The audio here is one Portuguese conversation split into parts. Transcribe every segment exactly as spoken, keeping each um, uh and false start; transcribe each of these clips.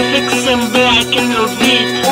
F X M B aqui no beat.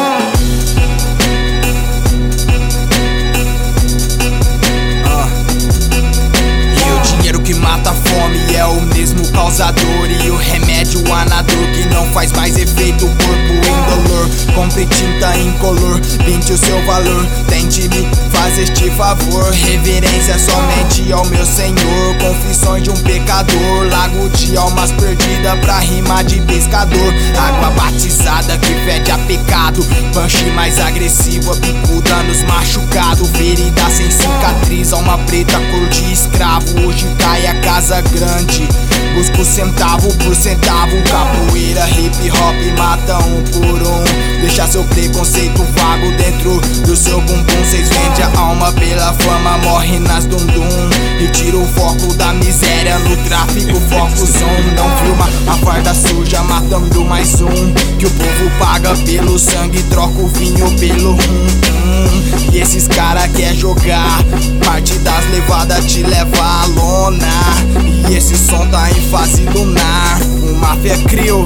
Que mata a fome é o mesmo causador, e o remédio anador que não faz mais efeito. O corpo indolor, compre tinta incolor, pinte o seu valor, tente me fazer este favor. Reverência somente ao meu Senhor, confissões de um pecador, lago de almas perdidas pra rima de pescador. Água batizada que fede a pecado, punch mais agressiva, bicuda nos machucados, ferida sem cicatriz, alma preta cor de escravo. Hoje cai a casa grande, busco centavo por centavo. Capoeira, hip hop, mata um por um. Deixa seu preconceito vago dentro do seu bumbum. Cês vendem a alma pela fama, morre nas dum-dum. E tira o foco da miséria no tráfico, foco zoom. Não filma a farda suja, matando mais um. Que o povo paga pelo sangue, troca o vinho pelo rum, hum. E esses cara quer jogar, parte das levadas te leva à lona. E esse som tá em fase lunar, o Máfia criou,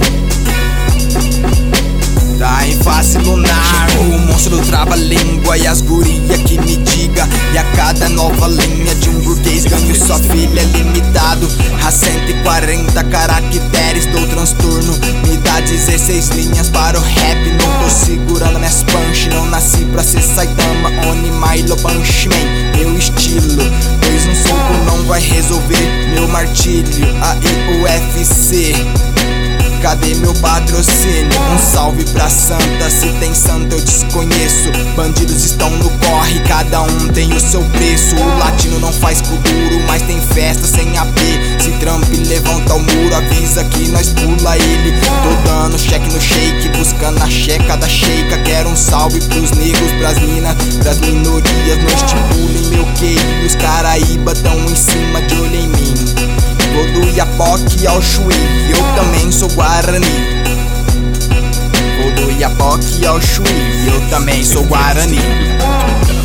tá em fase lunar. Chegou o monstro trava-língua e as guria que me diga. E a cada nova linha de um burguês ganho sua filha é limitado a cento e quarenta caracteres do transtorno. Me dá dezesseis linhas para o rap, não tô segurando minhas punch. Não nasci pra ser Saitama, Oni, Milo, Punchman, meu estilo. Pois um soco não vai resolver meu martírio. Aí U F C, cadê meu patrocínio? Um salve pra Santa, se tem santo eu desconheço. Bandidos estão no corre, cada um tem o seu preço. O latino não faz cu duro, mas tem festa sem A P. Se Trump levanta o muro, avisa que nós pula ele. Tô dando cheque no shake, buscando a checa da sheika. Quero um salve pros negros, pras minas, pras minorias. Não estipulem meu Q I, os caraíba tão em cima de olho em mim. Vou do Iapoque ao Chuí, eu também sou Guarani. Vou do Iapoque ao Chuí, eu também sou Guarani.